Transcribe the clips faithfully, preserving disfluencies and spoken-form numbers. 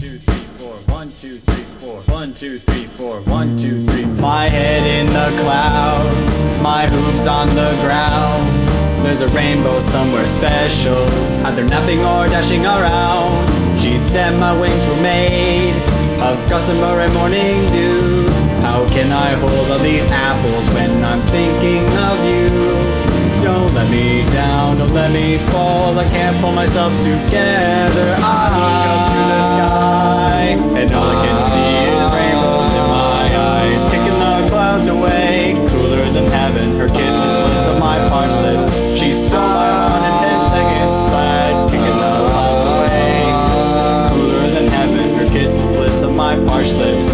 two, three, four. One, two, three, four. One, two, three, four. One, two, three, four. My head in the clouds, my hooves on the ground. There's a rainbow somewhere special, either napping or dashing around. She said my wings were made of gossamer and morning dew. How can I hold all these apples when I'm thinking of you? Don't let me down, don't let me fall, I can't pull myself together. I look up to the sky, and all I can see is rainbows in my eyes, kicking the clouds away, cooler than heaven. Her kiss is bliss on my parched lips. She stole my heart in ten seconds flat, kicking the clouds away, cooler than heaven. Her kiss is bliss on my parched lips.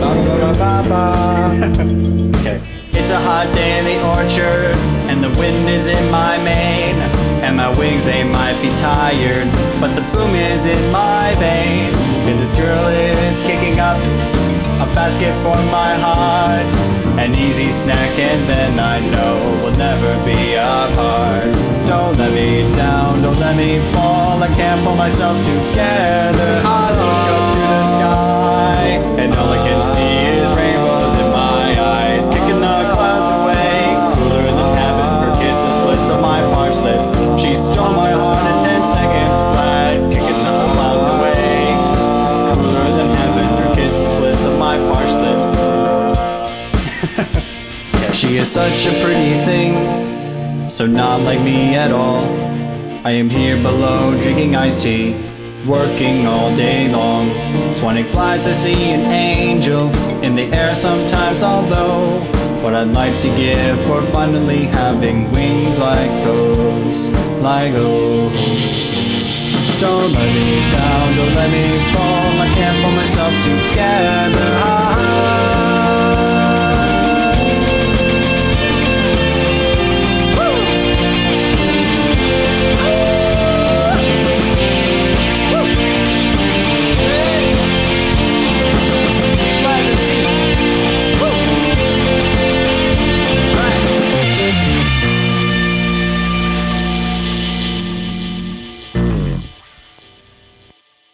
Okay. It's a hot day in the orchard, and the wind is in my mane, and my wings, they might be tired, but the boom is in my veins. And this girl is kicking up a basket for my heart, an easy snack, and then I know we'll never be apart. Don't let me down, don't let me fall, I can't pull myself together. I look up to the sky, and all I can see is rainbows in my eyes, kicking the clouds away, cooler than heaven. Her kiss is bliss on my parched lips. She stole my heart in ten seconds flat, kicking the clouds away, cooler than heaven. Her kiss is bliss on my parched lips. She is such a pretty thing, so not like me at all. I am here below drinking iced tea, working all day long, swanning flies to see an angel in the air sometimes. Although what I'd like to give for finally having wings like those, like those. Don't let me down, don't let me fall, I